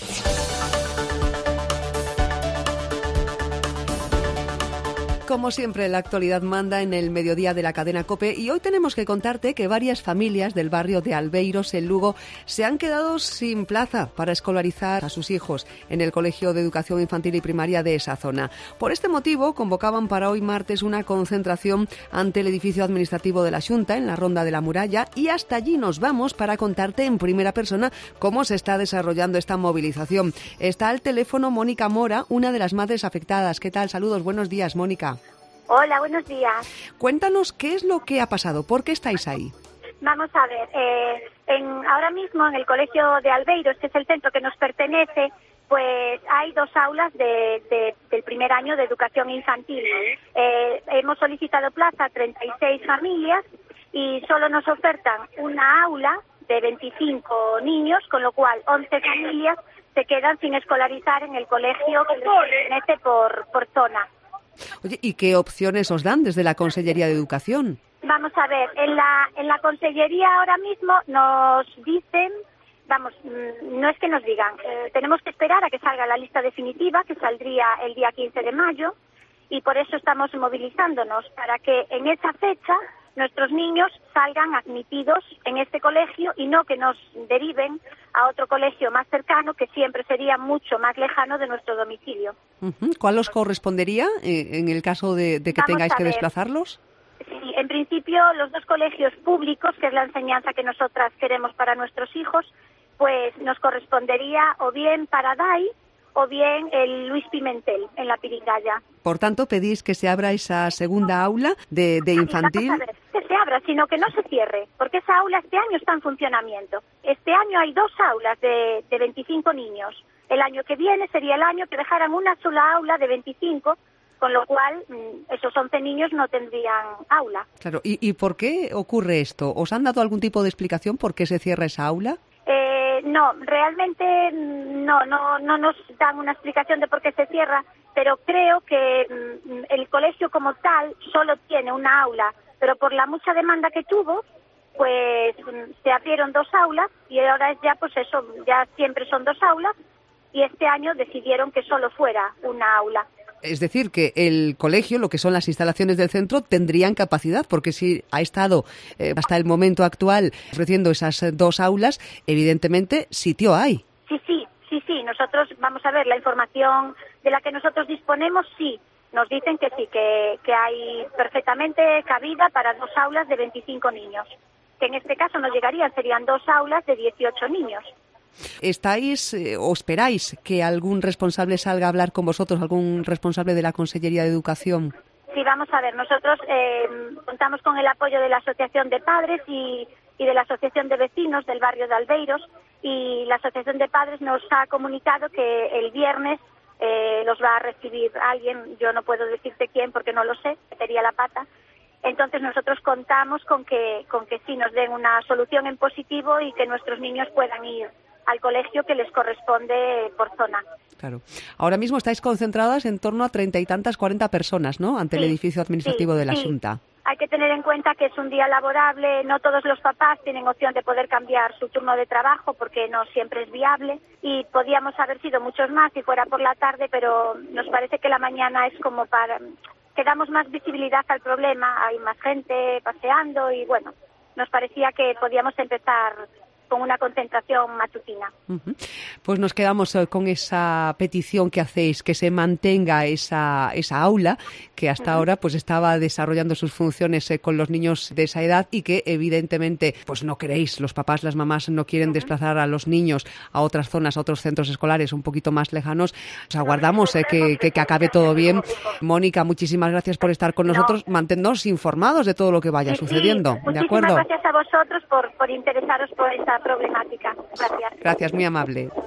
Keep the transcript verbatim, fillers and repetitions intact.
Como siempre, la actualidad manda en el mediodía de la cadena COPE y hoy tenemos que contarte que varias familias del barrio de Albeiros, en Lugo, se han quedado sin plaza para escolarizar a sus hijos en el Colegio de Educación Infantil y Primaria de esa zona. Por este motivo, convocaban para hoy martes una concentración ante el edificio administrativo de la Xunta, en la Ronda de la Muralla, y hasta allí nos vamos para contarte en primera persona cómo se está desarrollando esta movilización. Está al teléfono Mónica Mora, una de las madres afectadas. ¿Qué tal? Saludos, buenos días, Mónica. Hola, buenos días. Cuéntanos qué es lo que ha pasado, ¿por qué estáis ahí? Vamos a ver, eh, en, ahora mismo en el Colegio de Albeiros, que es el centro que nos pertenece, pues hay dos aulas de, de, del primer año de educación infantil. Eh, hemos solicitado plaza a treinta y seis familias y solo nos ofertan una aula de veinticinco niños, con lo cual once familias se quedan sin escolarizar en el colegio que les pertenece por, por zona. Oye, ¿y qué opciones os dan desde la Consellería de Educación? Vamos a ver, en la en la Consellería ahora mismo nos dicen, vamos, no es que nos digan, eh, tenemos que esperar a que salga la lista definitiva, que saldría el día quince de mayo, y por eso estamos movilizándonos, para que en esa fecha nuestros niños salgan admitidos en este colegio y no que nos deriven a otro colegio más cercano, que siempre sería mucho más lejano de nuestro domicilio. Uh-huh. ¿Cuál os correspondería eh, en el caso de, de que Vamos tengáis a que ver. desplazarlos? Sí, en principio los dos colegios públicos, que es la enseñanza que nosotras queremos para nuestros hijos, pues nos correspondería o bien Paradai o bien el Luis Pimentel, en la Pirigaya. Por tanto, pedís que se abra esa segunda aula de, de infantil. Vamos a ver, que se abra, sino que no se cierre, porque esa aula este año está en funcionamiento. Este año hay dos aulas de, de veinticinco niños. El año que viene sería el año que dejaran una sola aula de veinticinco, con lo cual esos once niños no tendrían aula. Claro, ¿y, y por qué ocurre esto? ¿Os han dado algún tipo de explicación por qué se cierra esa aula? Eh, no, realmente no, no, no nos dan una explicación de por qué se cierra, pero creo que mm, el colegio como tal solo tiene una aula, pero por la mucha demanda que tuvo, pues mm, se abrieron dos aulas y ahora es ya, pues eso, ya siempre son dos aulas y este año decidieron que solo fuera una aula. Es decir, que el colegio, lo que son las instalaciones del centro, tendrían capacidad, porque si ha estado eh, hasta el momento actual ofreciendo esas dos aulas, evidentemente sitio hay. Sí, sí, sí, sí. Nosotros, vamos a ver, la información de la que nosotros disponemos, sí. Nos dicen que sí, que, que hay perfectamente cabida para dos aulas de veinticinco niños. Que en este caso no llegarían, serían dos aulas de dieciocho niños. ¿Estáis eh, o esperáis que algún responsable salga a hablar con vosotros, algún responsable de la Consellería de Educación? Sí, vamos a ver, nosotros eh, contamos con el apoyo de la Asociación de Padres y, y de la Asociación de Vecinos del barrio de Albeiros, y la Asociación de Padres nos ha comunicado que el viernes eh, los va a recibir alguien, yo no puedo decirte quién porque no lo sé, sería la pata. Entonces nosotros contamos con que, con que sí nos den una solución en positivo y que nuestros niños puedan ir al colegio que les corresponde por zona. Claro. Ahora mismo estáis concentradas en torno a treinta y tantas, cuarenta personas, ¿no?, ante sí, el edificio administrativo sí, de la sí. Xunta. Hay que tener en cuenta que es un día laborable, no todos los papás tienen opción de poder cambiar su turno de trabajo porque no siempre es viable, y podíamos haber sido muchos más si fuera por la tarde, pero nos parece que la mañana es como para que damos más visibilidad al problema, hay más gente paseando y bueno, nos parecía que podíamos empezar con una concentración matutina. Uh-huh. Pues nos quedamos con esa petición que hacéis, que se mantenga esa, esa aula que hasta uh-huh. ahora pues estaba desarrollando sus funciones eh, con los niños de esa edad, y que evidentemente pues no queréis, los papás, las mamás no quieren uh-huh. desplazar a los niños a otras zonas, a otros centros escolares un poquito más lejanos. Os aguardamos eh, que, que, que acabe todo bien. Mónica, muchísimas gracias por estar con nosotros. Manténnos informados de todo lo que vaya sí, sucediendo. Sí. ¿De acuerdo? Muchísimas gracias a vosotros por, por interesaros por esta problemática. Gracias. Gracias, muy amable.